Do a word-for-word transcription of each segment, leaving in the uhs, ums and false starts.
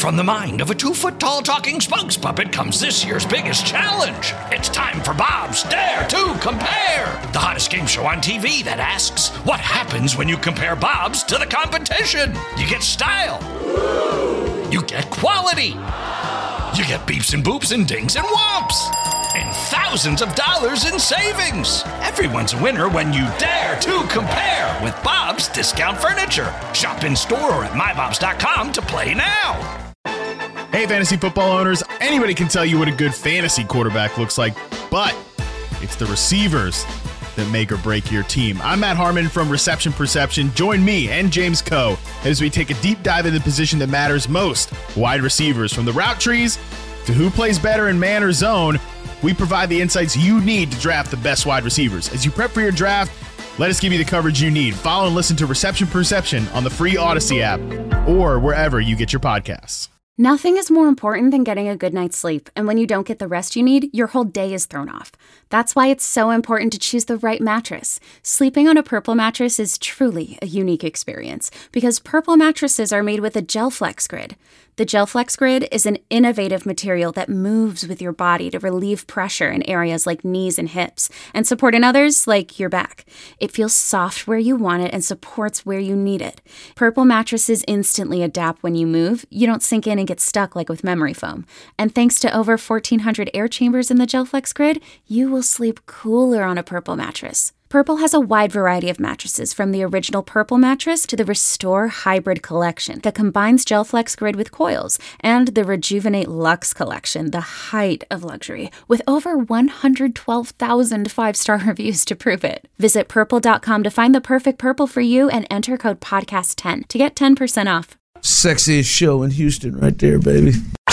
from the mind of a two-foot-tall talking spokes puppet comes this year's biggest challenge. It's time for Bob's Dare to Compare, the hottest game show on T V that asks, what happens when you compare Bobs to the competition? You get style. You get quality. You get beeps and boops and dings and whomps. And thousands of dollars in savings. Everyone's a winner when you dare to compare with Bob's Discount Furniture. Shop in store or at my bobs dot com to play now. Hey, fantasy football owners, anybody can tell you what a good fantasy quarterback looks like, but it's the receivers that make or break your team. I'm Matt Harmon from Reception Perception. Join me and James Coe as we take a deep dive into the position that matters most, wide receivers. From the route trees to who plays better in man or zone, we provide the insights you need to draft the best wide receivers. As you prep for your draft, let us give you the coverage you need. Follow and listen to Reception Perception on the free Odyssey app or wherever you get your podcasts. Nothing is more important than getting a good night's sleep, and when you don't get the rest you need, your whole day is thrown off. That's why it's so important to choose the right mattress. Sleeping on a Purple mattress is truly a unique experience because Purple mattresses are made with a GelFlex Grid. The GelFlex Grid is an innovative material that moves with your body to relieve pressure in areas like knees and hips and support in others like your back. It feels soft where you want it and supports where you need it. Purple mattresses instantly adapt when you move. You don't sink in and get stuck like with memory foam. And thanks to over fourteen hundred air chambers in the GelFlex Grid, you will sleep cooler on a Purple mattress. Purple has a wide variety of mattresses, from the original Purple mattress to the Restore Hybrid collection that combines GelFlex Grid with coils, and the Rejuvenate Luxe collection, the height of luxury, with over one hundred twelve thousand five-star reviews to prove it. Visit purple dot com to find the perfect Purple for you and enter code podcast ten to get ten percent off. Sexiest show in Houston right there, baby.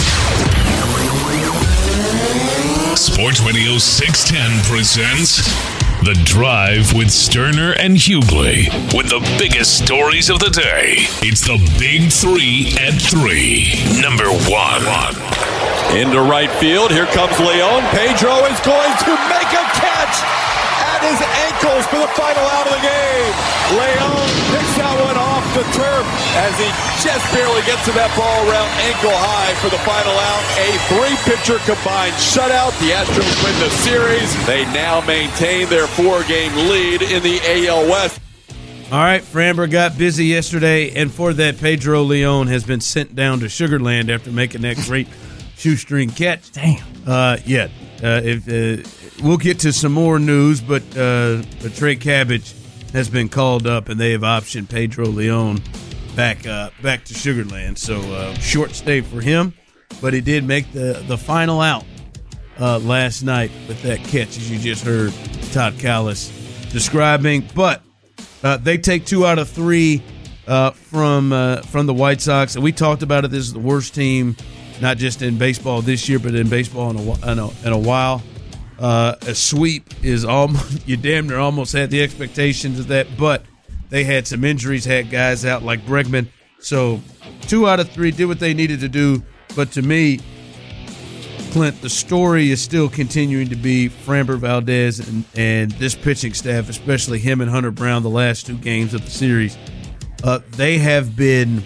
Sports Radio six ten presents The Drive with Sterner and Hughley. With the biggest stories of the day, it's the Big Three at Three. Number one. Into right field. Here comes Leon. Pedro is going to make a catch at his ankles for the final out of the game. Leon picks that one off the turf as he just barely gets to that ball around ankle high for the final out. A three-pitcher combined shutout. The Astros win the series. They now maintain their four-game lead in the A L West. All right, Framber got busy yesterday, and for that, Pedro Leon has been sent down to Sugarland after making that great shoestring catch. Damn. Uh, yeah. Uh, if uh, we'll get to some more news, but uh, Trey Cabbage has been called up, and they have optioned Pedro Leon back uh, back to Sugarland. So uh, short stay for him, but he did make the the final out uh, last night with that catch, as you just heard Todd Callis describing. But uh, they take two out of three uh, from uh, from the White Sox, and we talked about it. This is the worst team, not just in baseball this year, but in baseball in a, in a, in a while. Uh, a sweep is almost, you damn near almost had the expectations of that, but they had some injuries, had guys out like Bregman. So two out of three did what they needed to do. But to me, Clint, the story is still continuing to be Framber Valdez and, and this pitching staff, especially him and Hunter Brown, the last two games of the series. Uh, they have been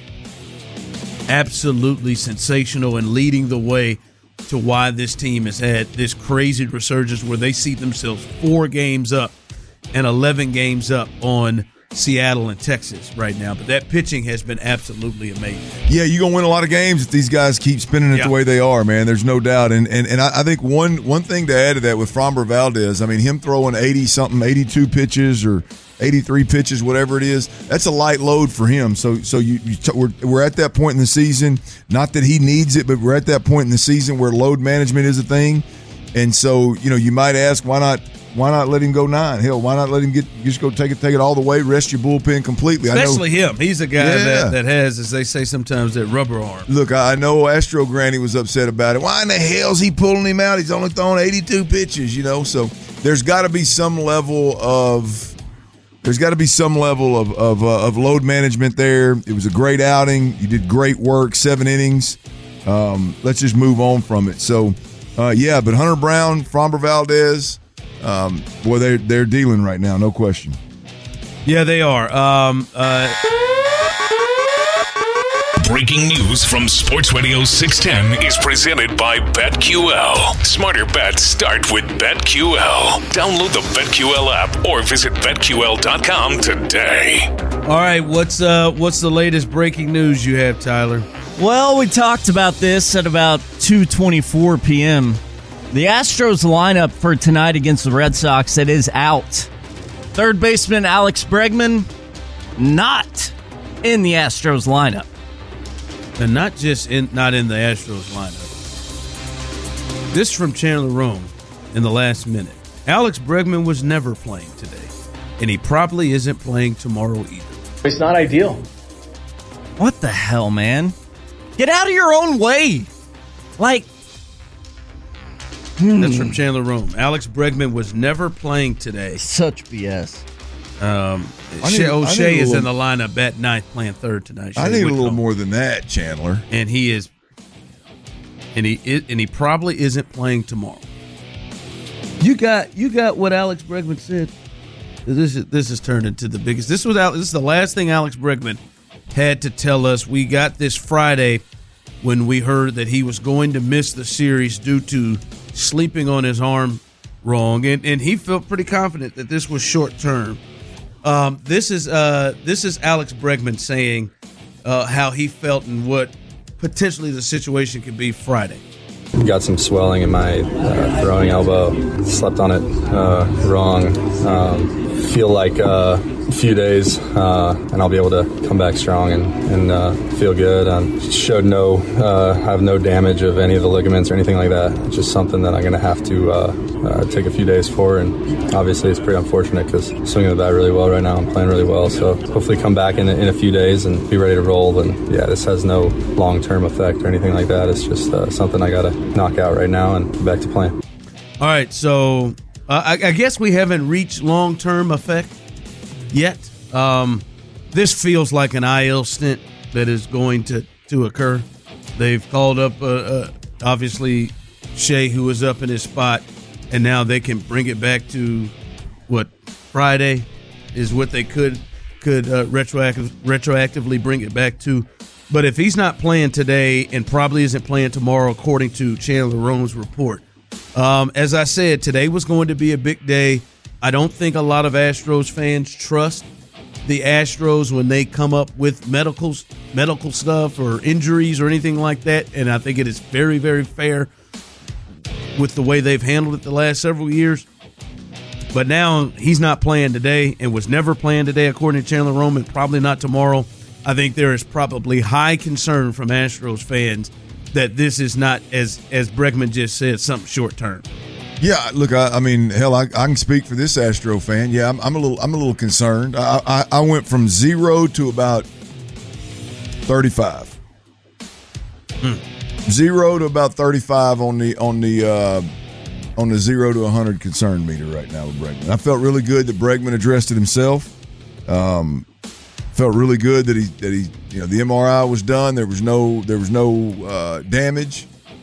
absolutely sensational and leading the way to why this team has had this crazy resurgence where they see themselves four games up and eleven games up on Seattle and Texas right now. But that pitching has been absolutely amazing. Yeah, you're going to win a lot of games if these guys keep spinning it yeah. the way they are, man. There's no doubt. And and, and I, I think one one thing to add to that with Framber Valdez, I mean, him throwing eighty-something, eighty-two pitches or eighty-three pitches, whatever it is, that's a light load for him. So so you, you t- we're, we're at that point in the season, not that he needs it, but we're at that point in the season where load management is a thing. And so, you know, you might ask, why not why not let him go nine? Hell, why not let him get just go take it take it all the way, rest your bullpen completely? Especially I know, him. He's a guy yeah. that, that has, as they say sometimes, that rubber arm. Look, I know Astro Granny was upset about it. Why in the hell's he pulling him out? He's only thrown eighty-two pitches, you know. So there's got to be some level of there's got to be some level of of, uh, of load management there. It was a great outing. You did great work, seven innings. Um, let's just move on from it. So, uh, yeah, but Hunter Brown, Framber Valdez, um, boy, they're, they're dealing right now, no question. Yeah, they are. Um, uh, breaking news from Sports Radio six ten is presented by BetQL. Smarter bets start with BetQL. Download the BetQL app or visit bet Q L dot com today. All right, what's uh what's the latest breaking news you have, Tyler? Well, we talked about this at about two twenty-four p.m. The Astros lineup for tonight against the Red Sox, it is out. Third baseman Alex Bregman, not in the Astros lineup. And not just in not in the Astros lineup. This from Chandler Rome in the last minute. Alex Bregman was never playing today, and he probably isn't playing tomorrow either. It's not ideal. What the hell, man? Get out of your own way. Like, hmm. That's from Chandler Rome. Alex Bregman was never playing today. Such B S. Um, I need- Shea I need O'Shea a is little- in the lineup at ninth, playing third tonight. I Shea need a Whitcomb. little more than that, Chandler. and he is, and he is, and he probably isn't playing tomorrow. You got you got what Alex Bregman said. This is this is turned into the biggest. This was Al- this is the last thing Alex Bregman had to tell us. We got this Friday when we heard that he was going to miss the series due to sleeping on his arm wrong, and and he felt pretty confident that this was short term. Um, this is uh this is Alex Bregman saying uh, how he felt and what potentially the situation could be Friday. Got some swelling in my uh, throwing elbow. Slept on it uh, wrong. Um, feel like uh, a few days, uh, and I'll be able to come back strong and, and uh, feel good. Um, showed no, uh, have no damage of any of the ligaments or anything like that. It's just something that I'm going to have to uh, uh, take a few days for. And obviously, it's pretty unfortunate because swinging the bat really well right now. I'm playing really well, so hopefully come back in, in a few days and be ready to roll. And yeah, this has no long-term effect or anything like that. It's just uh, something I got to knock out right now and get back to playing. All right, so uh, I, I guess we haven't reached long-term effect yet. Um, this feels like an I L stint that is going to, to occur. They've called up, uh, uh, obviously, Shea, who was up in his spot, and now they can bring it back to, what, Friday is what they could could uh, retroactive, retroactively bring it back to. But if he's not playing today and probably isn't playing tomorrow, according to Chandler Rome's report, um, as I said, today was going to be a big day. I don't think a lot of Astros fans trust the Astros when they come up with medical, medical stuff or injuries or anything like that. And I think it is very, very fair with the way they've handled it the last several years. But now he's not playing today and was never playing today, according to Chandler Rome, and probably not tomorrow. I think there is probably high concern from Astros fans that this is not, as as Bregman just said, something short term. Yeah, look, I, I mean, hell, I, I can speak for this Astro fan. Yeah, I'm, I'm a little, I'm a little concerned. I, I, I went from zero to about thirty-five. Hmm. Zero to about thirty-five on the on the uh, on the zero to one hundred concern meter right now with Bregman. I felt really good that Bregman addressed it himself. Um, felt really good that he that he you know the M R I was done. There was no there was no uh, damage.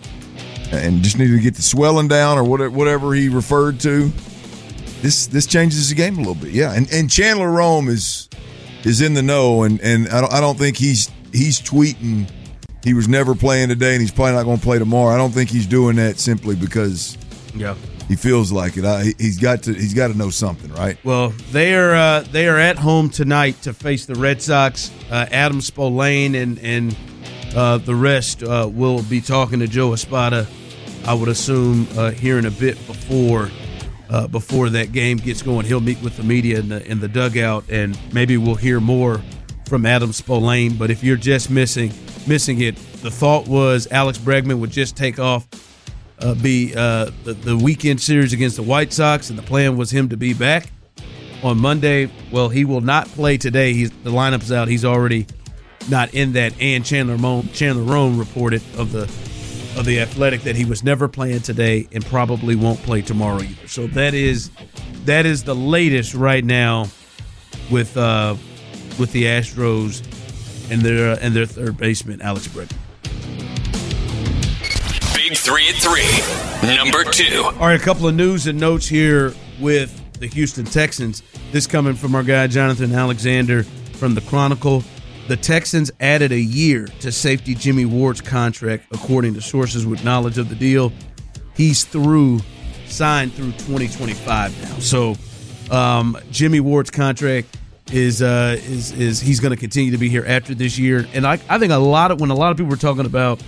And just needed to get the swelling down or whatever, whatever he referred to. This this changes the game a little bit, yeah. And and Chandler Rome is is in the know, and, and I don't I don't think he's he's tweeting he was never playing today and he's probably not going to play tomorrow. I don't think he's doing that simply because yeah he feels like it. I, he's got to he's got to know something, right? Well, they are uh, they are at home tonight to face the Red Sox. Uh, Adam Spolane and and. Uh, the rest uh, will be talking to Joe Espada, I would assume, uh, here in a bit before uh, before that game gets going. He'll meet with the media in the in the dugout, and maybe we'll hear more from Adam Spolane. But if you're just missing missing it, the thought was Alex Bregman would just take off, uh, be uh, the, the weekend series against the White Sox, and the plan was him to be back on Monday. Well, he will not play today. He's the lineup's out. He's already not in that, and Chandler Rome, Chandler Rome reported of the of the Athletic that he was never playing today and probably won't play tomorrow either. So that is that is the latest right now with uh, with the Astros and their uh, and their third baseman Alex Bregman. Big three at three, number two. All right, a couple of news and notes here with the Houston Texans. This coming from our guy Jonathan Alexander from the Chronicle. the Texans added a year to safety Jimmy Ward's contract, according to sources with knowledge of the deal. He's through, signed through twenty twenty-five now. So um, Jimmy Ward's contract is uh, is is he's going to continue to be here after this year. And I, I think a lot of when a lot of people were talking about,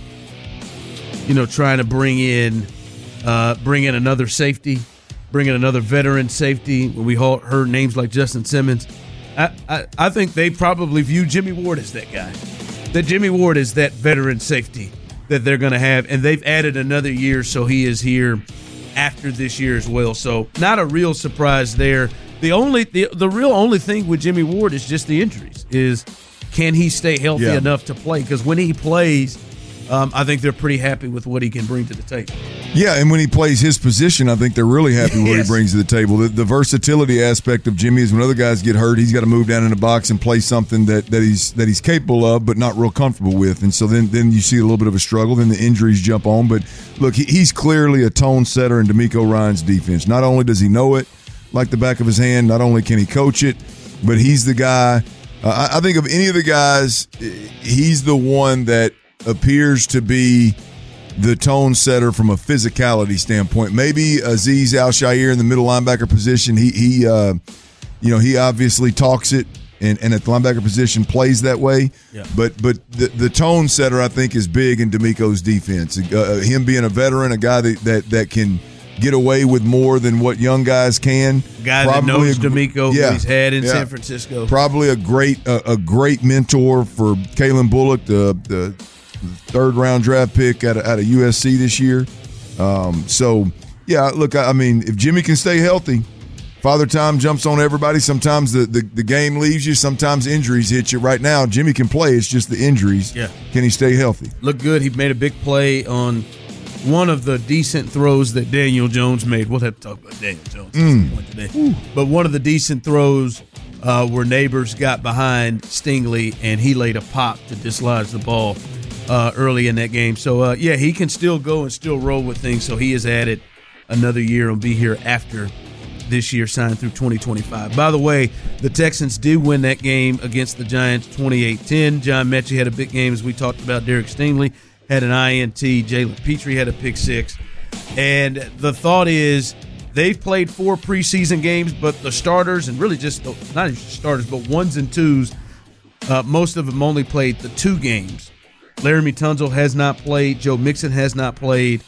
you know, trying to bring in uh, bring in another safety, bring in another veteran safety, when we heard names like Justin Simmons, I, I, I think they probably view Jimmy Ward as that guy. That Jimmy Ward is that veteran safety that they're going to have, and they've added another year, so he is here after this year as well. So not a real surprise there. The only the, the real only thing with Jimmy Ward is just the injuries. Is can he stay healthy yeah. enough to play? Because when he plays, um, I think they're pretty happy with what he can bring to the table. Yeah, and when he plays his position, I think they're really happy with what yes. he brings to the table. The, the versatility aspect of Jimmy is when other guys get hurt, he's got to move down in the box and play something that, that he's that he's capable of, but not real comfortable with. And so then, then you see a little bit of a struggle. Then the injuries jump on. But look, he, he's clearly a tone setter in DeMeco Ryans' defense. Not only does he know it like the back of his hand, not only can he coach it, but he's the guy. Uh, I, I think of any of the guys, he's the one that appears to be the tone setter from a physicality standpoint. Maybe Azeez Al-Shaair in the middle linebacker position. He, he, uh, you know, he obviously talks it, and, and at the linebacker position plays that way. Yeah. But but the, the tone setter, I think, is big in DeMeco's defense. Uh, him being a veteran, a guy that, that that can get away with more than what young guys can. Guy that knows a, DeMeco, yeah, who he's had in yeah. San Francisco. Probably a great a, a great mentor for Kalen Bullock, the the third round draft pick out of, out of U S C this year. Um, so, yeah, look, I, I mean, if Jimmy can stay healthy, Father Time jumps on everybody. Sometimes the, the, the game leaves you. Sometimes injuries hit you. Right now, Jimmy can play. It's just the injuries. Yeah. Can he stay healthy? Looked good. He made a big play on one of the decent throws that Daniel Jones made. We'll have to talk about Daniel Jones at some point today. Ooh. But one of the decent throws uh, where Neighbors got behind Stingley, and he laid a pop to dislodge the ball Uh, early in that game. So, uh, yeah, he can still go and still roll with things. So he has added another year and be here after this year, signed through twenty twenty-five. By the way, the Texans did win that game against the Giants twenty-eight ten. John Mechie had a big game, as we talked about. Derek Stingley had an I N T. Jalen Petrie had a pick six. And the thought is they've played four preseason games, but the starters, and really just not even starters, but ones and twos, uh, most of them only played the two games. Laramie Tunsil has not played. Joe Mixon has not played.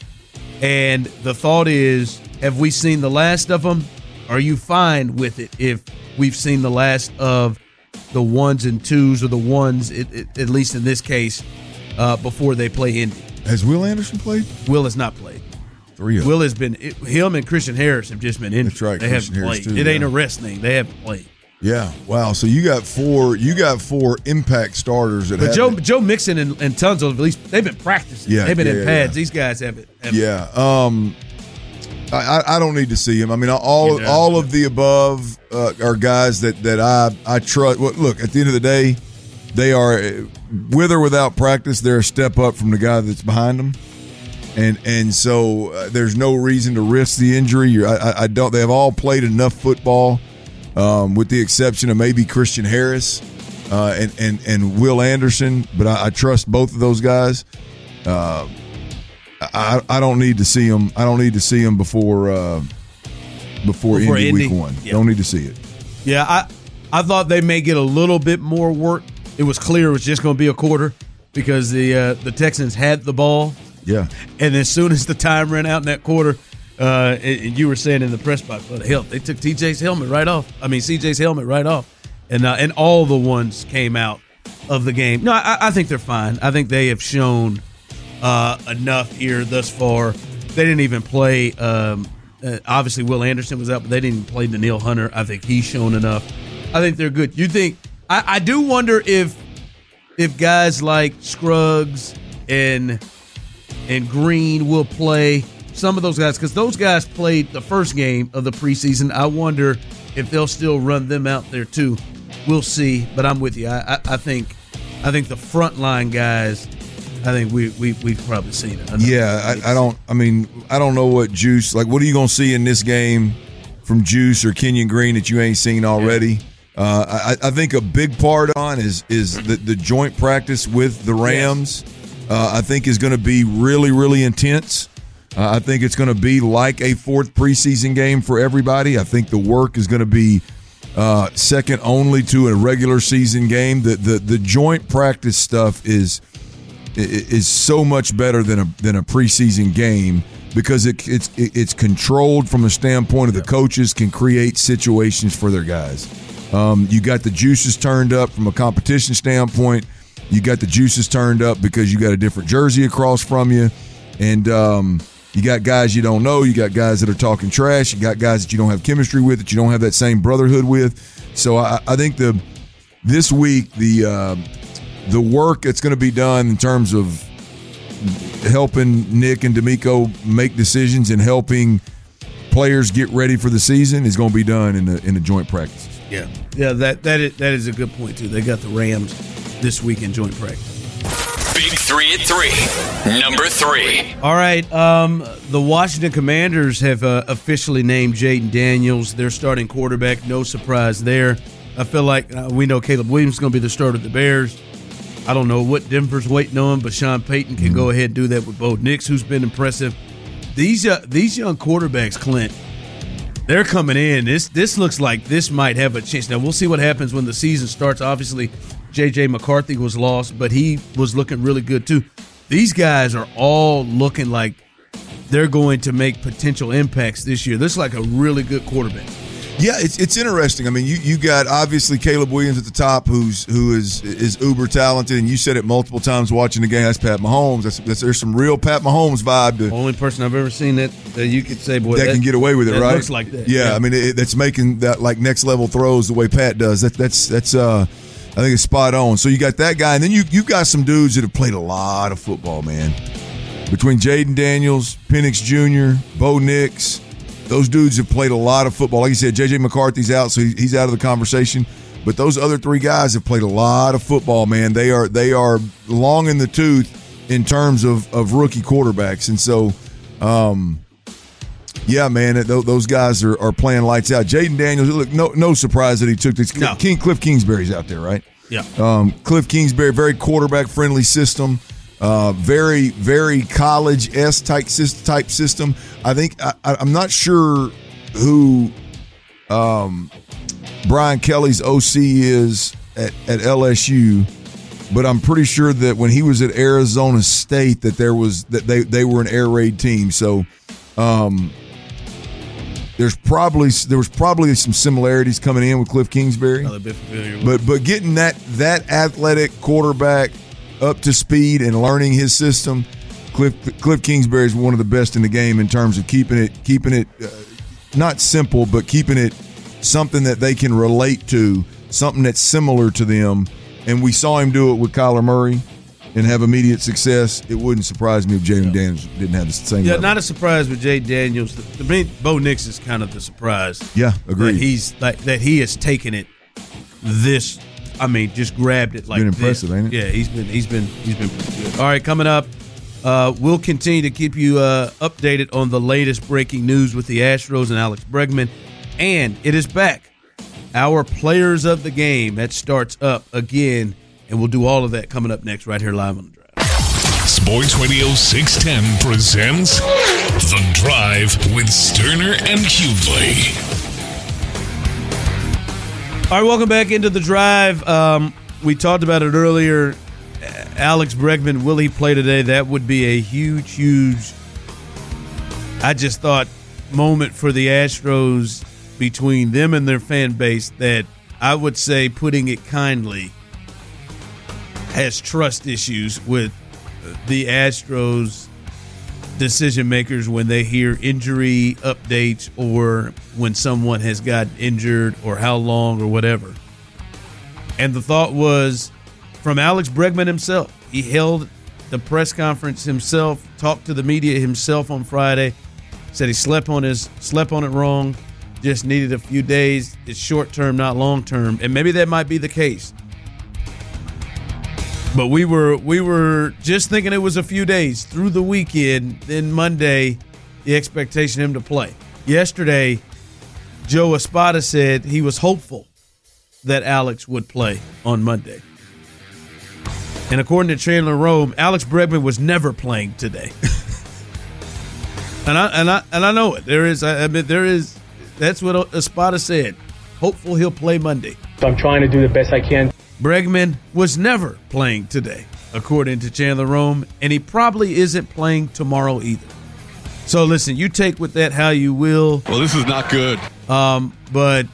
And the thought is, have we seen the last of them? Are you fine with it if we've seen the last of the ones and twos, or the ones, it, it, at least in this case, uh, before they play Indy? Has Will Anderson played? Will has not played. Three of Will has been it, – him and Christian Harris have just been injured. That's right, They Christian haven't Harris played. too, It ain't yeah. a rest thing. They haven't played. Yeah, wow. So you got four. You got four impact starters that. But Joe haven't. Joe Mixon and, and Tunsil, at least they've been practicing. Yeah, they've been yeah, in yeah, pads. yeah. These guys haven't. haven't. Yeah. Um, I, I I don't need to see him. I mean, all Yeah. all of the above uh, are guys that that I I trust. Well, look, at the end of the day, they are, with or without practice, they're a step up from the guy that's behind them. And and so uh, there's no reason to risk the injury. You're, I, I don't. They have all played enough football. Um, with the exception of maybe Christian Harris uh, and, and and Will Anderson, but I, I trust both of those guys. Uh, I I don't need to see them. I don't need to see them before uh, before, Before Indy, Indy. week one. Yeah. Don't need to see it. Yeah, I I thought they may get a little bit more work. It was clear it was just going to be a quarter because the uh, the Texans had the ball, Yeah, and as soon as the time ran out in that quarter, uh, and you were saying in the press box, well, hell, they took T J's helmet right off. I mean, C J's helmet right off, and uh, and all the ones came out of the game. No, I, I think they're fine. I think they have shown uh, enough here thus far. They didn't even play. Um, uh, obviously, Will Anderson was out, but they didn't even play Daniil Hunter. I think he's shown enough. I think they're good. You think? I, I do wonder if if guys like Scruggs and and Green will play. Some of those guys, because those guys played the first game of the preseason. I wonder if they'll still run them out there too. We'll see, but I'm with you. I, I, I think, I think the frontline guys. I think we we we've probably seen it. yeah. I, I don't. I mean, I don't know what Juice. Like, what are you going to see in this game from Juice or Kenyon Green that you ain't seen already? Uh, I, I think a big part on is is the, the joint practice with the Rams. Uh, I think is going to be really, really intense. Uh, I think it's going to be like a fourth preseason game for everybody. I think the work is going to be uh, second only to a regular season game. The the the joint practice stuff is is so much better than a than a preseason game because it, it's it's controlled from a standpoint of the coaches can create situations for their guys. Um, you got the juices turned up from a competition standpoint. You got the juices turned up because you got a different jersey across from you, and um, you got guys you don't know. You got guys that are talking trash. You got guys that you don't have chemistry with, that you don't have that same brotherhood with. So I, I think the this week the uh, the work that's going to be done in terms of helping Nick and D'Amico make decisions and helping players get ready for the season is going to be done in the in the joint practices. Yeah, yeah, that that is, that is a good point too. They got the Rams this week in joint practice. Big three at three. Number three. All right, um, the Washington Commanders have uh, officially named Jaden Daniels their starting quarterback. No surprise there. I feel like uh, we know Caleb Williams is going to be the starter of the Bears. I don't know what Denver's waiting on, but Sean Payton can go ahead and do that with Bo Nix, who's been impressive. These uh, these young quarterbacks, Clint, they're coming in. This this looks like this might have a chance. Now, we'll see what happens when the season starts. Obviously, J J McCarthy was lost, but he was looking really good too. These guys are all looking like they're going to make potential impacts this year. This is like a really good quarterback. Yeah, it's it's interesting. I mean, you, you got obviously Caleb Williams at the top, who's who is is uber talented, and you said it multiple times watching the game. That's Pat Mahomes. That's, that's there's some real Pat Mahomes vibe to only person I've ever seen that, that you could say, boy, that, that can get away with it, that right? Looks like that. Yeah, yeah. I mean, it, that's making that like next level throws the way Pat does. That that's that's uh, I think it's spot on. So you got that guy, and then you you got some dudes that have played a lot of football, man. Between Jaden Daniels, Penix Junior, Bo Nix. Those dudes have played a lot of football. Like you said, J J McCarthy's out, so he's out of the conversation. But those other three guys have played a lot of football, man. They are they are long in the tooth in terms of, of rookie quarterbacks. And so, um, yeah, man, th- those guys are, are playing lights out. Jaden Daniels, look, no no surprise that he took this. No. King, Cliff Kingsbury's out there, right? Yeah. Um, Cliff Kingsbury, very quarterback-friendly system. Uh, very, very college-esque type, type system. I think I, I'm not sure who um, Brian Kelly's O C is at, at L S U, but I'm pretty sure that when he was at Arizona State, that there was that they, they were an air raid team. So um, there's probably there was probably some similarities coming in with Cliff Kingsbury. Oh, bit familiar with. But but getting that that athletic quarterback up to speed and learning his system, Cliff Cliff Kingsbury is one of the best in the game in terms of keeping it keeping it uh, not simple, but keeping it something that they can relate to, something that's similar to them. And we saw him do it with Kyler Murray and have immediate success. It wouldn't surprise me if Jaden yeah. Daniels didn't have the same. Yeah, level. Not a surprise with Jay Daniels. The, the, Bo Nix is kind of the surprise. Yeah, agreed. That he's like that he has taken it this. I mean, just grabbed it like been impressive, this. ain't it? Yeah, he's been he's been he's been pretty good. All right, coming up, uh, we'll continue to keep you uh, updated on the latest breaking news with the Astros and Alex Bregman, and it is back. Our players of the game that starts up again, and we'll do all of that coming up next right here live on the Drive. Sports Radio six ten presents The Drive with Sterner and Hughley. All right, welcome back into the Drive. Um, we talked about it earlier. Alex Bregman, will he play today? That would be a huge, huge, I just thought, moment for the Astros between them and their fan base that I would say, putting it kindly, has trust issues with the Astros decision makers when they hear injury updates or when someone has gotten injured or how long or whatever. And the thought was from Alex Bregman himself. He held the press conference himself, talked to the media himself on Friday, said he slept on his slept on it wrong, just needed a few days. It's short term, not long term, and maybe that might be the case. But we were we were just thinking it was a few days through the weekend. Then Monday, the expectation of him to play. Yesterday, Joe Espada said he was hopeful that Alex would play on Monday. And according to Chandler Rome, Alex Bregman was never playing today. and I and I and I know it. There is I mean there is that's what Espada said. Hopeful he'll play Monday. So I'm trying to do the best I can. Bregman was never playing today, according to Chandler Rome, and he probably isn't playing tomorrow either. So listen, you take with that how you will. Well, this is not good. Um, but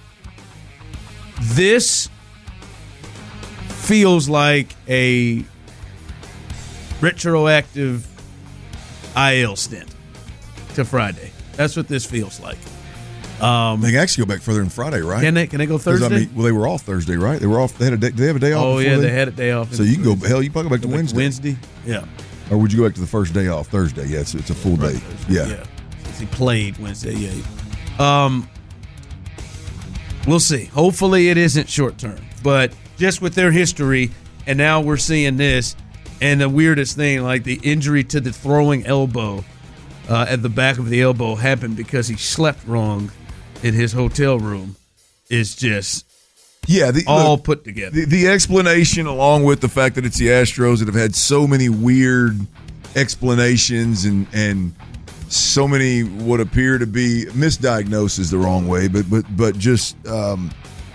this feels like a retroactive I L stint to Friday. That's what this feels like. Um, they can actually go back further than Friday, right? Can they? Can they go Thursday? I mean, well, they were off Thursday, right? They were off. They had a day. Did they have a day off? Oh yeah, they, they had a day off. So you can go. Hell, you probably go back to go back Wednesday. Wednesday, yeah. Or would you go back to the first day off Thursday? Yeah, it's, it's a full Right, day. Thursday, Yeah. yeah. Since he played Wednesday, yeah. Um, we'll see. Hopefully, it isn't short term, but just with their history, and now we're seeing this, and the weirdest thing, like the injury to the throwing elbow uh, at the back of the elbow, happened because he slept wrong in his hotel room, is just Yeah, the, all look, put together. The, the explanation, along with the fact that it's the Astros that have had so many weird explanations and and so many what appear to be misdiagnoses the wrong way, but but but just um,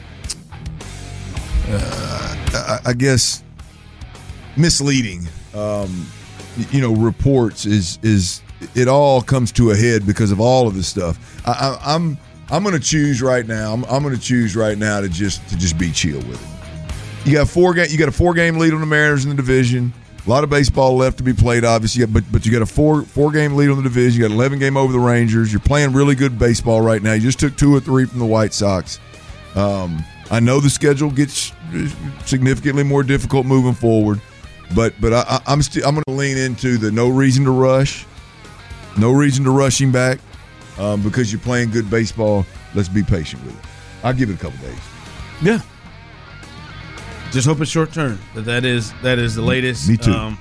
uh, I, I guess misleading. Um, you know, reports is is it all comes to a head because of all of this stuff. I, I, I'm. I'm going to choose right now. I'm, I'm going to choose right now to just to just be chill with it. You got four game. You got a four game lead on the Mariners in the division. A lot of baseball left to be played, obviously. You got, but but you got a four four game lead on the division. You got eleven game over the Rangers. You're playing really good baseball right now. You just took two or three from the White Sox. Um, I know the schedule gets significantly more difficult moving forward, but but I, I'm still I'm going to lean into the no reason to rush, no reason to rush him back. Um, because you're playing good baseball, let's be patient with it. I'll give it a couple days. Yeah. Just hope it's short term. That that is that is the latest. Me too. Um,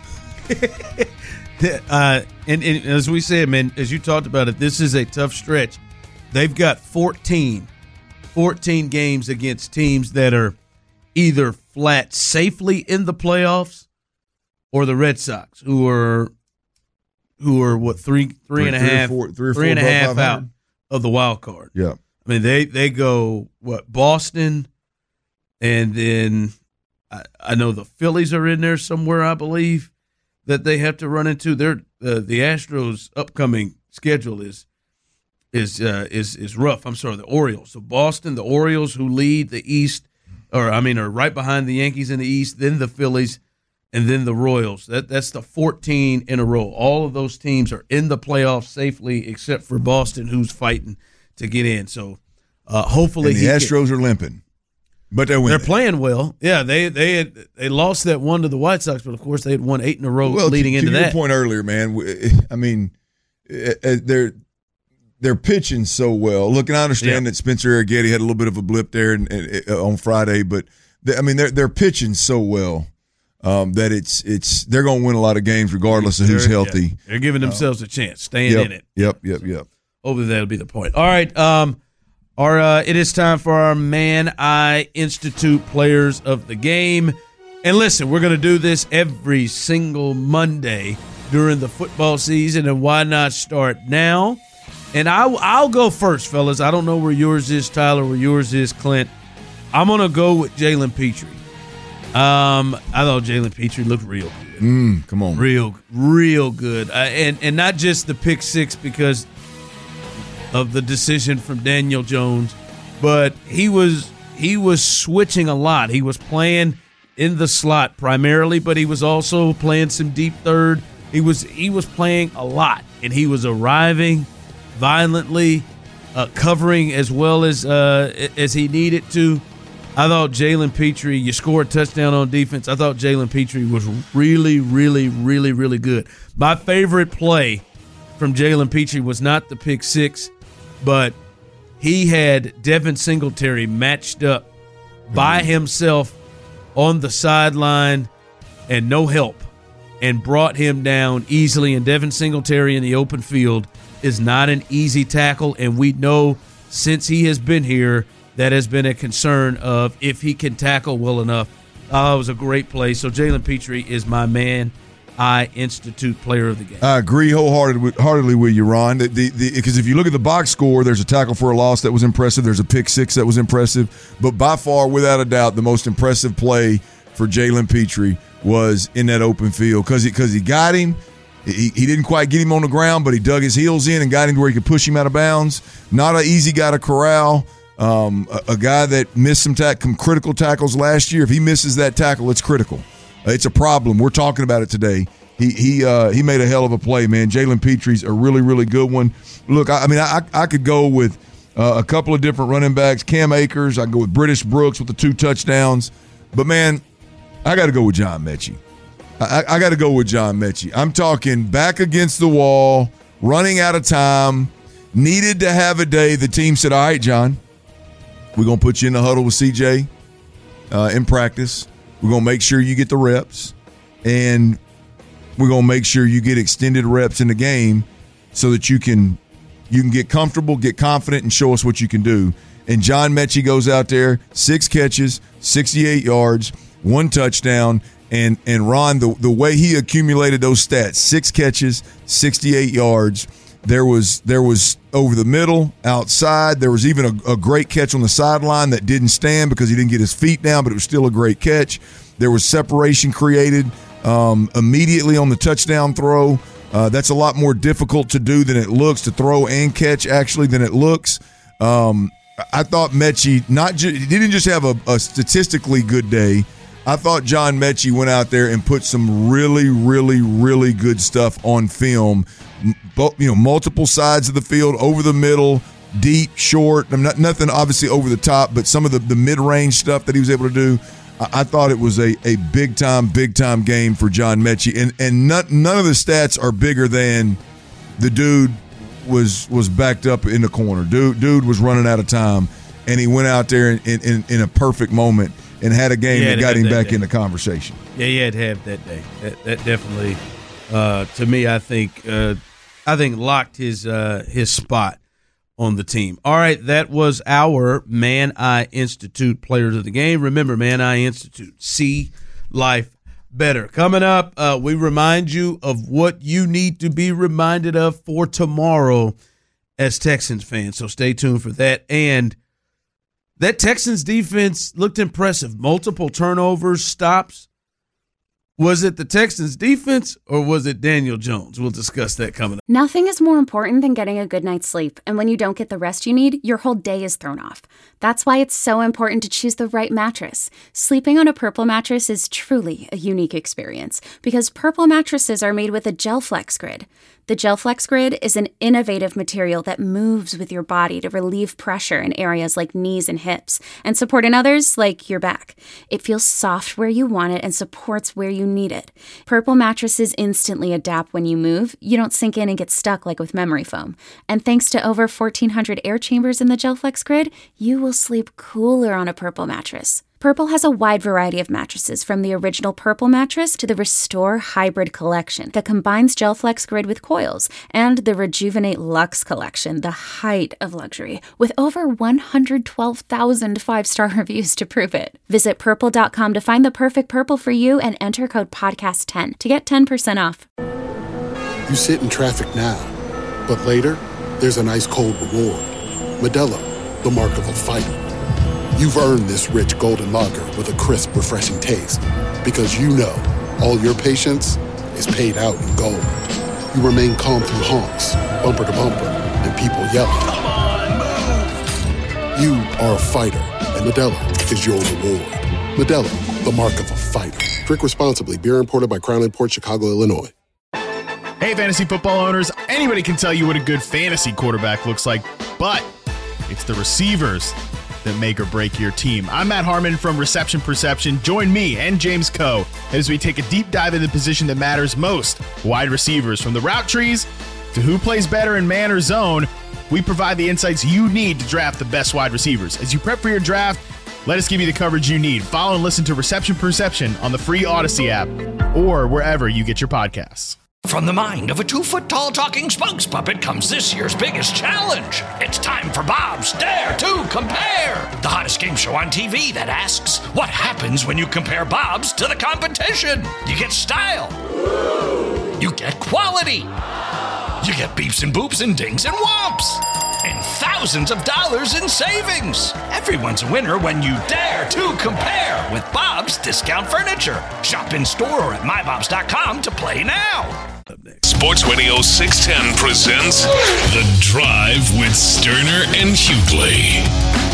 uh, and, and as we said, man, as you talked about it, this is a tough stretch. They've got fourteen, fourteen games against teams that are either flat safely in the playoffs, or the Red Sox, who are. Who are what three, three, three and a half, three, or four, three, or three four and a half out five of the wild card. Yeah, I mean they they go what Boston, and then I, I know the Phillies are in there somewhere. I believe that they have to run into their uh, the Astros' upcoming schedule is is uh, is is rough. I'm sorry, the Orioles. So Boston, the Orioles, who lead the East, or I mean, are right behind the Yankees in the East, then the Phillies. And then the Royals. That that's the fourteen in a row. All of those teams are in the playoffs safely, except for Boston, who's fighting to get in. So uh, hopefully, and the he Astros can, are limping, but they're winning. They're playing well. Yeah, they they had, they lost that one to the White Sox, but of course they had won eight in a row well, leading to, into to that. your point earlier, man. I mean, they're they're pitching so well. Look, and I understand yeah. that Spencer Arrighetti had a little bit of a blip there and, and, uh, on Friday, but they, I mean, they're they're pitching so well. Um, that it's it's they're going to win a lot of games regardless of who's they're, healthy. Yeah. They're giving themselves uh, a chance, staying yep, in it. Yep, yep, yep. Hopefully that'll be the point. All right, um, our uh, it is time for our Man Eye Institute Players of the Game. And listen, we're going to do this every single Monday during the football season, and why not start now? And I, I'll go first, fellas. I don't know where yours is, Tyler, where yours is, Clint. I'm going to go with Jalen Petrie. Um, I thought Jalen Petrie looked real good. Mm, come on. Real, real good. Uh, and, and not just the pick six because of the decision from Daniel Jones, but he was he was switching a lot. He was playing in the slot primarily, but he was also playing some deep third. He was he was playing a lot, and he was arriving violently, uh, covering as well as uh, as he needed to. I thought Jalen Petrie, you scored a touchdown on defense. I thought Jalen Petrie was really, really, really, really good. My favorite play from Jalen Petrie was not the pick six, but he had Devin Singletary matched up by mm-hmm. himself on the sideline and no help and brought him down easily. And Devin Singletary in the open field is not an easy tackle, and we know since he has been here, that has been a concern of if he can tackle well enough. Uh, it was a great play. So Jalen Pitre is my man. I Institute player of the game. I agree wholeheartedly heartedly with you, Ron. Because the, the, because if you look at the box score, there's a tackle for a loss that was impressive. There's a pick six that was impressive. But by far, without a doubt, the most impressive play for Jalen Pitre was in that open field because he, because he got him. He, he didn't quite get him on the ground, but he dug his heels in and got him to where he could push him out of bounds. Not an easy guy to corral. Um, a, a guy that missed some, tack, some critical tackles last year. If he misses that tackle, it's critical. It's a problem. We're talking about it today. He he uh, he made a hell of a play, man. Jalen Petre's a really, really good one. Look, I, I mean, I I could go with uh, a couple of different running backs. Cam Akers. I go with British Brooks with the two touchdowns. But, man, I got to go with John Mechie. I, I got to go with John Mechie. I'm talking back against the wall, running out of time, needed to have a day. The team said, all right, John, we're going to put you in the huddle with C J uh, in practice. We're going to make sure you get the reps, and we're going to make sure you get extended reps in the game so that you can you can get comfortable, get confident, and show us what you can do. And John Mechie goes out there, six catches, sixty-eight yards, one touchdown, and and Ron, the, the way he accumulated those stats, six catches, sixty-eight yards, there was there was over the middle, outside. There was even a, a great catch on the sideline that didn't stand because he didn't get his feet down, but it was still a great catch. There was separation created um, immediately on the touchdown throw. Uh, that's a lot more difficult to do than it looks, to throw and catch, actually, than it looks. Um, I thought Mechie not ju- he didn't just have a, a statistically good day. I thought John Mechie went out there and put some really, really, really good stuff on film. You know, multiple sides of the field, over the middle, deep, short. I'm not nothing obviously over the top, but some of the, the mid-range stuff that he was able to do. I, I thought it was a, a big-time, big-time game for John Mechie. And and not, none of the stats are bigger than the dude was was backed up in the corner. Dude dude was running out of time, and he went out there in, in, in a perfect moment and had a game that got him that back day. in the conversation. Yeah, he had to have that day. That, that definitely, uh, to me, I think uh, I think locked his uh, his spot on the team. All right, that was our Man Eye Institute players of the game. Remember, Man Eye Institute, see life better. Coming up, uh, we remind you of what you need to be reminded of for tomorrow as Texans fans. So stay tuned for that. And that Texans defense looked impressive. Multiple turnovers, stops. Was it the Texans defense or was it Daniel Jones? We'll discuss that coming up. Nothing is more important than getting a good night's sleep. And when you don't get the rest you need, your whole day is thrown off. That's why it's so important to choose the right mattress. Sleeping on a Purple mattress is truly a unique experience because Purple mattresses are made with a GelFlex Grid. The GelFlex Grid is an innovative material that moves with your body to relieve pressure in areas like knees and hips and support in others like your back. It feels soft where you want it and supports where you need it. Purple mattresses instantly adapt when you move. You don't sink in and get stuck like with memory foam. And thanks to over fourteen hundred air chambers in the GelFlex Grid, you will sleep cooler on a Purple mattress. Purple has a wide variety of mattresses, from the original Purple mattress to the Restore Hybrid collection that combines GelFlex Grid with coils, and the Rejuvenate Luxe collection, the height of luxury, with over one hundred twelve thousand five-star reviews to prove it. Visit purple dot com to find the perfect Purple for you and enter code podcast ten to get ten percent off. You sit in traffic now, but later, there's an ice-cold reward. Modelo, the mark of a fighter. You've earned this rich golden lager with a crisp, refreshing taste. Because you know, all your patience is paid out in gold. You remain calm through honks, bumper to bumper, and people yelling. Come on, move! You are a fighter, and Modelo is your reward. Modelo, the mark of a fighter. Drink responsibly. Beer imported by Crown Imports, Chicago, Illinois. Hey, fantasy football owners, anybody can tell you what a good fantasy quarterback looks like, but it's the receivers that make or break your team. I'm Matt Harmon from Reception Perception. Join me and James Coe as we take a deep dive into the position that matters most, wide receivers. From the route trees to who plays better in man or zone, we provide the insights you need to draft the best wide receivers. As you prep for your draft, let us give you the coverage you need. Follow and listen to Reception Perception on the free Odyssey app or wherever you get your podcasts. From the mind of a two-foot-tall talking spokes puppet comes this year's biggest challenge. It's time for Bob's Dare to Compare, the hottest game show on T V that asks, what happens when you compare Bob's to the competition? You get style. You get quality. You get beeps and boops and dings and whomps. And thousands of dollars in savings. Everyone's a winner when you dare to compare with Bob's Discount Furniture. Shop in store or at my bobs dot com to play now. Sports Radio six ten presents The Drive with Sterner and Hughley.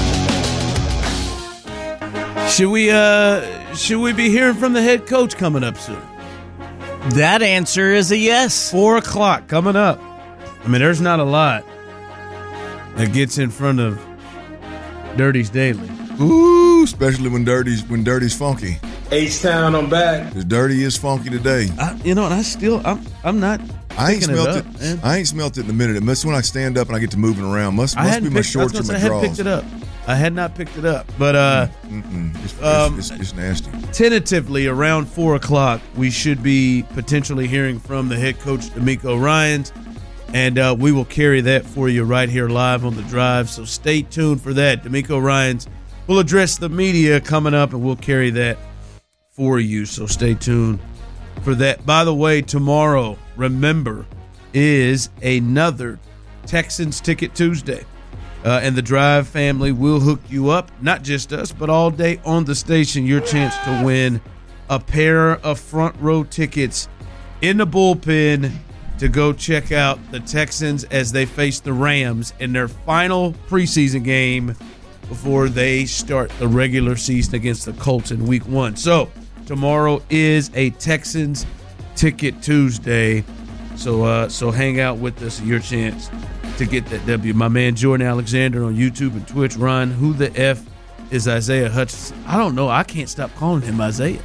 Should we uh should we be hearing from the head coach coming up soon? That answer is a yes. Four o'clock coming up. I mean, there's not a lot that gets in front of Dirty's Daily. Ooh, especially when Dirty's when Dirty's funky. H-Town, I'm back. Because Dirty is funky today. I, you know, and I still, I'm, I'm not. I ain't smelt it. it man. I ain't smelt it in a minute. It must when I stand up and I get to moving around. Must must be my picked, shorts or my I hadn't drawers. picked it up. I had not picked it up, but uh, it's, um, it's, it's, it's nasty. Tentatively around four o'clock, we should be potentially hearing from the head coach D'Amico Ryans, and uh, we will carry that for you right here live on the drive. So stay tuned for that. D'Amico Ryans will address the media coming up, and we'll carry that for you. So stay tuned for that. By the way, tomorrow, remember, is another Texans Ticket Tuesday. Uh, and the Drive family will hook you up, not just us, but all day on the station, your chance to win a pair of front row tickets in the bullpen to go check out the Texans as they face the Rams in their final preseason game before they start the regular season against the Colts in week one. So tomorrow is a Texans Ticket Tuesday. So uh, so hang out with us, your chance to get that W. My man Jordan Alexander on YouTube and Twitch. Ron, who the F is Isaiah Hutchinson? I don't know. I can't stop calling him Isaiah.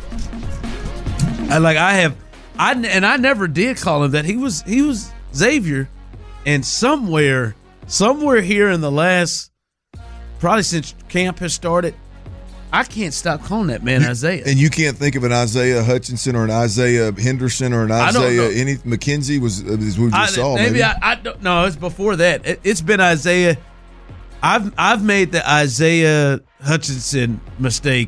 I like I have I and I never did call him that. He was he was Xavier, and somewhere somewhere here in the last probably since camp has started, I can't stop calling that man you, Isaiah. And you can't think of an Isaiah Hutchinson or an Isaiah Henderson or an Isaiah any McKenzie was as we just I, saw. Maybe, maybe. I, I don't know. It's before that. It, it's been Isaiah. I've I've made the Isaiah Hutchinson mistake.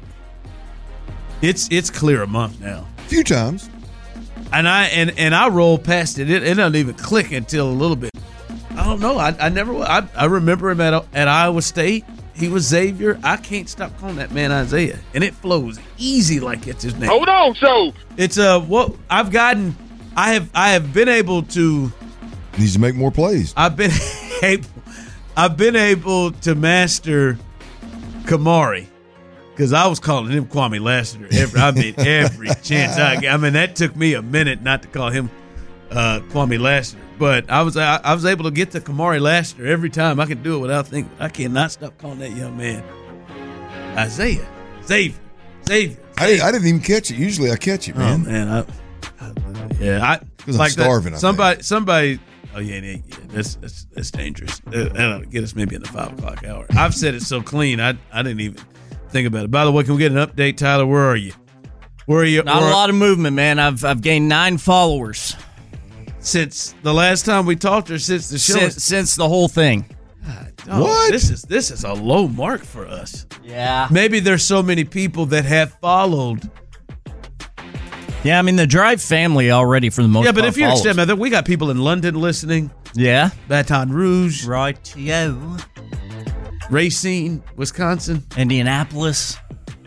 It's it's clear a month now. A few times. And I and, and I roll past it. it. It doesn't even click until a little bit. I don't know. I I never. I I remember him at at Iowa State. He was Xavier. I can't stop calling that man Isaiah, and it flows easy like it's his name. Hold on, so it's uh what I've gotten. I have I have been able to. Needs to make more plays. I've been able. I've been able to master Kamari because I was calling him Kwame Lassiter. Every I mean every chance I get. I mean that took me a minute not to call him uh, Kwame Lassiter. But I was I, I was able to get to Kamari Lassiter every time. I could do it without thinking. I cannot stop calling that young man Isaiah. Xavier. Xavier. I didn't, I didn't even catch it. Usually I catch it, man. Oh, man. I, I, yeah. I, because like I'm starving. That, somebody, somebody. Oh, yeah, yeah, yeah. That's, that's, that's dangerous. Uh, that'll get us maybe in the five o'clock hour. I've said it so clean, I I didn't even think about it. By the way, can we get an update, Tyler? Where are you? Where are you? Not where, a lot of movement, man. I've I've gained nine followers. Since the last time we talked, or since the show, since, since the whole thing. God, oh, what? This is this is a low mark for us. Yeah. Maybe there's so many people that have followed. Yeah, I mean the Drive family already for the most. Yeah, but part if you're follows. extending, we got people in London listening. Yeah, Baton Rouge, right? Yeah, Racine, Wisconsin, Indianapolis,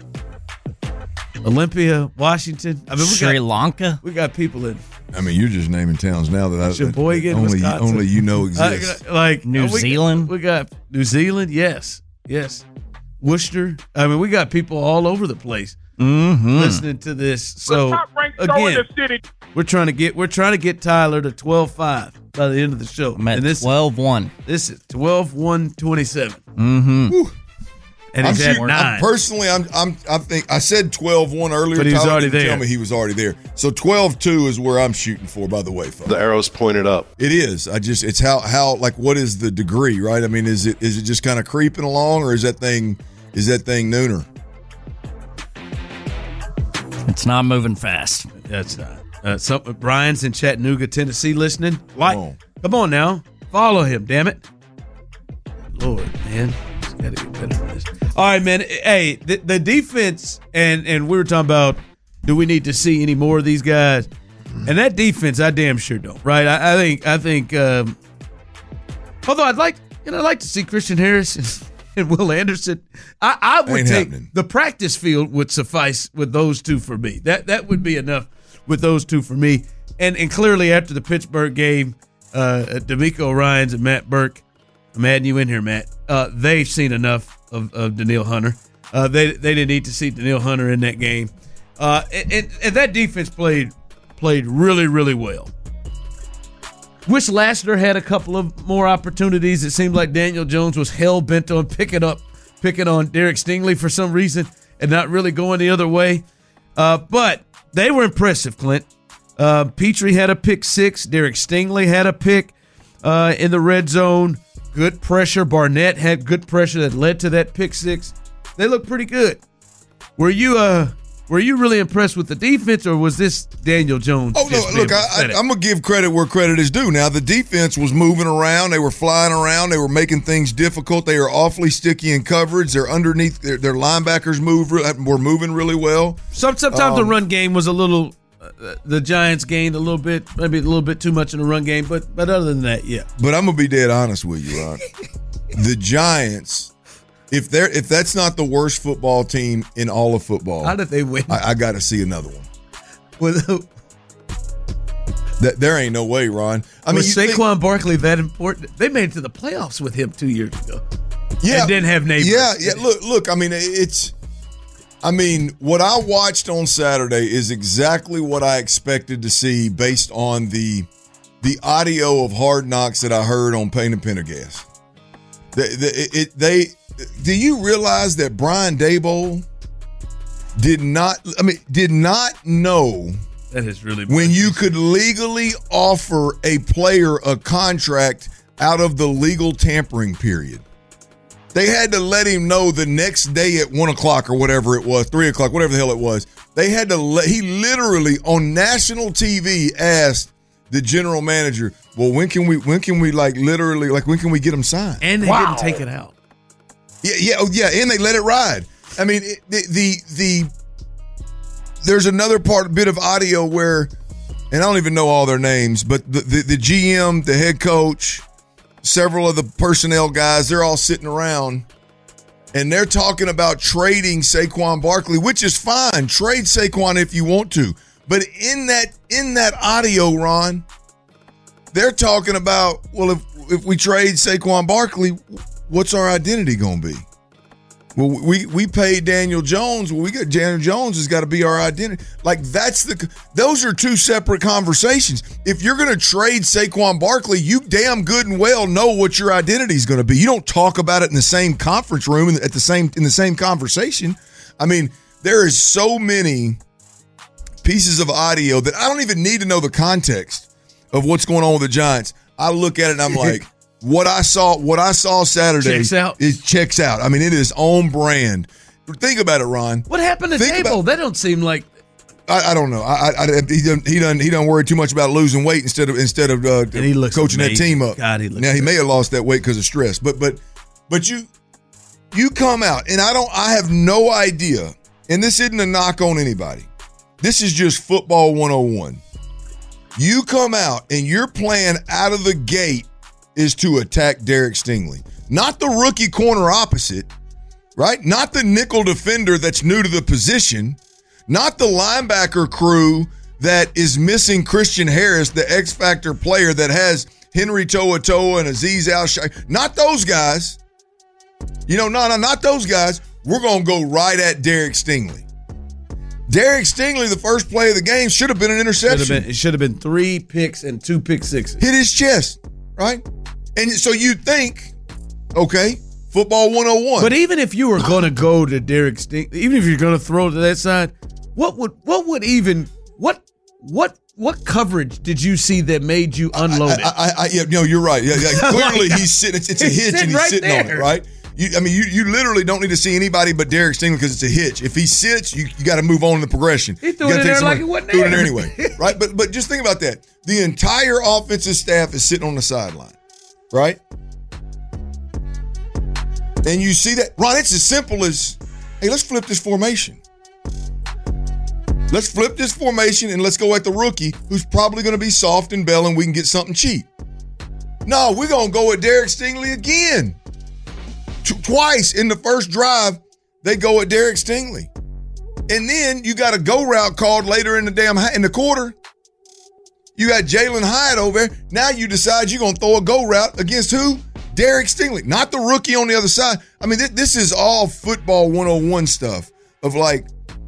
Olympia, Washington. I mean, we Sri got, Lanka. We got people in. I mean, you're just naming towns now that I Sheboygan, only Wisconsin. only you know exist. Uh, like New we, Zealand. We got New Zealand. Yes, yes. Worcester. I mean, we got people all over the place mm-hmm. listening to this. So again, we're trying to get we're trying to get Tyler to twelve five by the end of the show. I'm at and this twelve one. This is twelve one twenty-seven. Mm-hmm. Whew. And I'm he's at shooting, nine. I'm personally, I'm, I'm, I think I said twelve one earlier. But he was Tyler already didn't there. Tell me he was already there. So twelve two is where I'm shooting for. By the way, folks. The arrow's pointed up. It is. I just, it's how, how, like, what is the degree, right? I mean, is it, is it just kind of creeping along, or is that thing, is that thing nooner? It's not moving fast. That's not. Uh, some Brian's in Chattanooga, Tennessee, listening. Like, come on. come on now, follow him. Damn it, Lord, man, it's got to get better than this. All right, man. Hey, the, the defense, and and we were talking about, do we need to see any more of these guys? And that defense, I damn sure don't. Right? I, I think. I think. Um, although I'd like, you know, I'd like to see Christian Harris and, and Will Anderson. I, I would Ain't take happening. the practice field would suffice with those two for me. That that would be enough with those two for me. And and clearly after the Pittsburgh game, uh, D'Amico Ryans and Matt Burke, I'm adding you in here, Matt. Uh, they've seen enough of, of Danielle Hunter. Uh, they they didn't need to see Danielle Hunter in that game. Uh, and, and, and that defense played played really, really well. Wish Lassiter had a couple of more opportunities. It seemed like Daniel Jones was hell-bent on picking up, picking on Derek Stingley for some reason and not really going the other way. Uh, but they were impressive, Clint. Uh, Petrie had a pick six. Derek Stingley had a pick uh, in the red zone. Good pressure. Barnett had good pressure that led to that pick six. They look pretty good. Were you uh were you really impressed with the defense, or was this Daniel Jones? Oh no! Look, I, I, I'm gonna give credit where credit is due. Now the defense was moving around. They were flying around. They were making things difficult. They are awfully sticky in coverage. They're underneath. Their, their linebackers move were moving really well. Some, sometimes um, the run game was a little. Uh, the Giants gained a little bit, maybe a little bit too much in the run game, but but other than that, yeah. But I'm gonna be dead honest with you, Ron. The Giants, if they're if that's not the worst football team in all of football, how did they win? I, I got to see another one. With that, there ain't no way, Ron. I was mean, Saquon think, Barkley that important? They made it to the playoffs with him two years ago. Yeah, and didn't have neighbors. Yeah, yeah. Look, look. I mean, it's. I mean, what I watched on Saturday is exactly what I expected to see based on the the audio of Hard Knocks that I heard on Payne and Pendergast. They, they, it, they, do you realize that Brian Daboll did not? I mean, did not know that is really when you could legally offer a player a contract out of the legal tampering period. They had to let him know the next day at one o'clock or whatever it was, three o'clock, whatever the hell it was. They had to let, he literally on national T V asked the general manager, well, when can we, when can we like literally, like when can we get him signed? And they wow. didn't take it out. Yeah, yeah, oh, yeah, and they let it ride. I mean, it, the, the, the, there's another part, bit of audio where, and I don't even know all their names, but the, the, the G M, the head coach, several of the personnel guys, they're all sitting around and they're talking about trading Saquon Barkley, which is fine. Trade Saquon if you want to. But in that in that audio, Ron, they're talking about, well, if if we trade Saquon Barkley, what's our identity going to be? Well, we we paid Daniel Jones. Well, we got Daniel Jones has got to be our identity. Like that's the those are two separate conversations. If you're going to trade Saquon Barkley, you damn good and well know what your identity is going to be. You don't talk about it in the same conference room at the same in the same conversation. I mean, there is so many pieces of audio that I don't even need to know the context of what's going on with the Giants. I look at it and I'm like, What I saw, what I saw Saturday checks out. Is checks out. I mean, it is on brand. Think about it, Ron. What happened to Think Dable? That don't seem like. I, I don't know. I, I, he doesn't. He doesn't. He doesn't worry too much about losing weight instead of instead of uh, he looks coaching amazing. that team up. God, he looks. Now he great. may have lost that weight because of stress, but but but you you come out and I don't. I have no idea. And this isn't a knock on anybody. This is just football one oh one. You come out and your plan out of the gate is to attack Derek Stingley. Not the rookie corner opposite, right? Not the nickel defender that's new to the position. Not the linebacker crew that is missing Christian Harris, the X-Factor player that has Henry To'oTo'o and Azeez Al-Shaair. Not those guys. You know, no, no, not those guys. We're going to go right at Derek Stingley. Derek Stingley, the first play of the game, should have been an interception. Should have been, it should have been three picks and two pick sixes. Hit his chest, right? And so you think, okay, football one oh one. But even if you were going to go to Derek Stingley, even if you're going to throw to that side, what would what would even what what what coverage did you see that made you unload it? I, I, I, yeah, no, you're right. Yeah, yeah. Clearly he's sitting. It's, it's a hitch and he's right sitting there. on it, right? You, I mean, you, you literally don't need to see anybody but Derek Stingley because it's a hitch. If he sits, you, you got to move on in the progression. He threw you it in there somebody, like it wasn't threw there. it in there anyway, right? But but just think about that. The entire offensive staff is sitting on the sideline, right? And you see that, Ron, it's as simple as, hey, let's flip this formation. Let's flip this formation and let's go at the rookie who's probably going to be soft and Bell and we can get something cheap. No, we're going to go at Derek Stingley again. T- twice in the first drive, they go at Derek Stingley. And then you got a go route called later in the damn in the quarter. You got Jalen Hyatt over there. Now you decide you're going to throw a go route against who? Derek Stingley, not the rookie on the other side. I mean, th- this is all football one oh one stuff of like,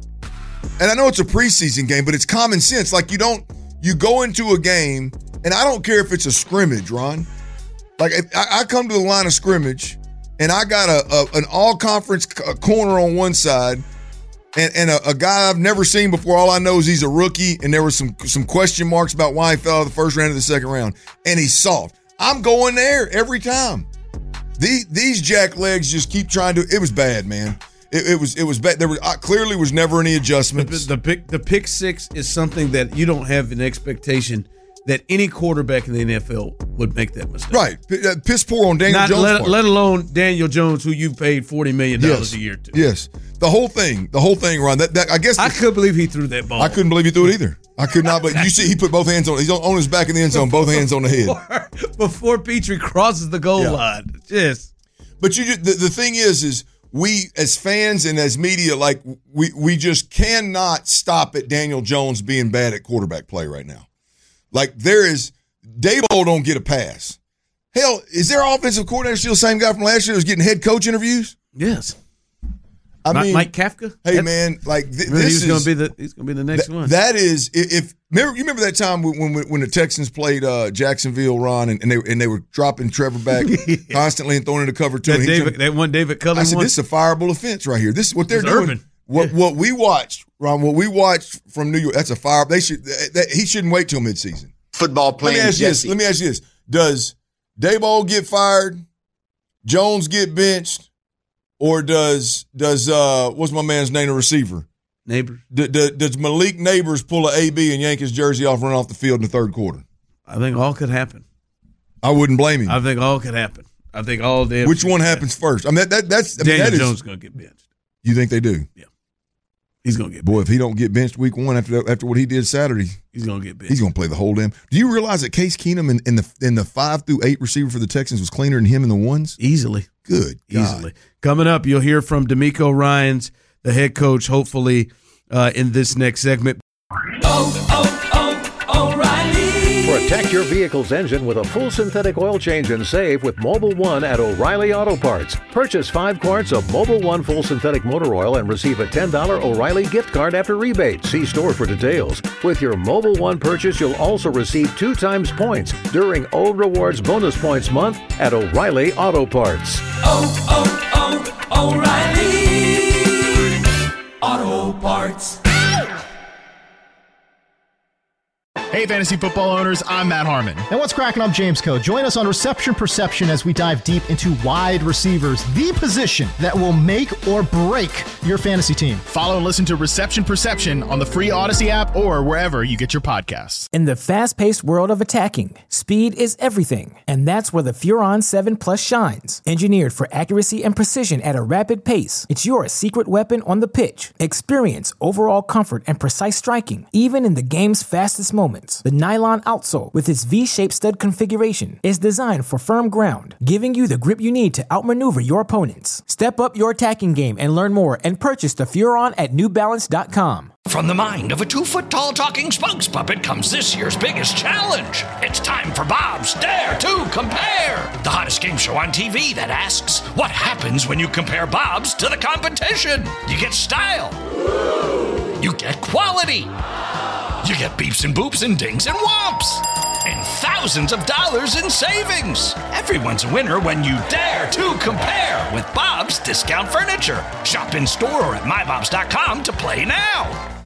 and I know it's a preseason game, but it's common sense. Like you don't, you go into a game, and I don't care if it's a scrimmage, Ron. Like if I, I come to the line of scrimmage, and I got a, a an all-conference c- corner on one side, and, and a, a guy I've never seen before. All I know is he's a rookie, and there were some some question marks about why he fell out of the first round of the second round, and he's soft. I'm going there every time. These, these jack legs just keep trying to. It was bad, man. It, it was it was bad. There was uh, clearly was never any adjustments. The, the pick the pick six is something that you don't have an expectation that any quarterback in the N F L would make that mistake. Right, P- uh, piss poor on Daniel Not Jones. let, part. let alone Daniel Jones, who you paid forty million dollars yes. a year to. Yes, the whole thing, the whole thing, Ron. That, that I guess the, I couldn't believe he threw that ball. I couldn't believe he threw it either. I could not. But you see, he put both hands on. He's on, on his back in the end zone, both hands on the head before, before Petrie crosses the goal yeah. line. Yes, but you just, the, the thing is, is we as fans and as media, like we we just cannot stop at Daniel Jones being bad at quarterback play right now. Like there is, Daboll don't get a pass. Hell, is their offensive coordinator still the same guy from last year who's getting head coach interviews? Yes. I Mike, mean, Mike Kafka. Hey That, man, like th- remember this he's going is to be the he's going to be the next th- one. That is, if, if remember, you remember that time when when, when the Texans played uh, Jacksonville, Ron, and, and they and they were dropping Trevor back yeah. constantly and throwing into cover two. That, and David, jumped, that one David Cullen I said, one. this is a fireable offense right here. This is what they're It's doing. urban. What Yeah. what we watched, Ron? What we watched from New York. That's a fire. They should. That, he shouldn't wait till midseason. Football playing. Let me ask you this. Jesse. Let me ask you this. Does Daboll get fired? Jones get benched? Or does does uh what's my man's name, the receiver? Neighbors. D- d- does Malik Neighbors pull a A B and yank his jersey off, run off the field in the third quarter? I think all could happen. I wouldn't blame him. I think all could happen. I think all damn. Which one happens first? I mean, that, that that's I mean, Daniel that is, Jones going to get benched. You think they do? Yeah, he's going to get. Boy, benched. if he don't get benched week one after after what he did Saturday, he's going to get benched. He's going to play the whole damn. Do you realize that Case Keenum in, in the in the five through eight receiver for the Texans was cleaner than him in the ones? Easily. Good God. Easily. Coming up, you'll hear from D'Amico Ryans, the head coach, hopefully uh, in this next segment. Oh, oh, oh, O'Reilly. Protect your vehicle's engine with a full synthetic oil change and save with Mobile One at O'Reilly Auto Parts. Purchase five quarts of Mobile One full synthetic motor oil and receive a ten dollars O'Reilly gift card after rebate. See store for details. With your Mobile One purchase, you'll also receive two times points during O Rewards Bonus Points Month at O'Reilly Auto Parts. Oh, oh, oh, O'Reilly Auto Parts. Hey, fantasy football owners, I'm Matt Harmon. And what's cracking? I'm James Coe. Join us on Reception Perception as we dive deep into wide receivers, the position that will make or break your fantasy team. Follow and listen to Reception Perception on the free Odyssey app or wherever you get your podcasts. In the fast-paced world of attacking, speed is everything, and that's where the Furon seven Plus shines. Engineered for accuracy and precision at a rapid pace, it's your secret weapon on the pitch. Experience overall comfort and precise striking, even in the game's fastest moments. The nylon outsole, with its V-shaped stud configuration, is designed for firm ground, giving you the grip you need to outmaneuver your opponents. Step up your attacking game and learn more and purchase the Furon at new balance dot com. From the mind of a two-foot-tall talking spokes puppet comes this year's biggest challenge. It's time for Bob's Dare to Compare, the hottest game show on T V that asks, what happens when you compare Bob's to the competition? You get style. You get quality. You get beeps and boops and dings and whomps. And thousands of dollars in savings. Everyone's a winner when you dare to compare with Bob's Discount Furniture. Shop in store or at my bobs dot com to play now.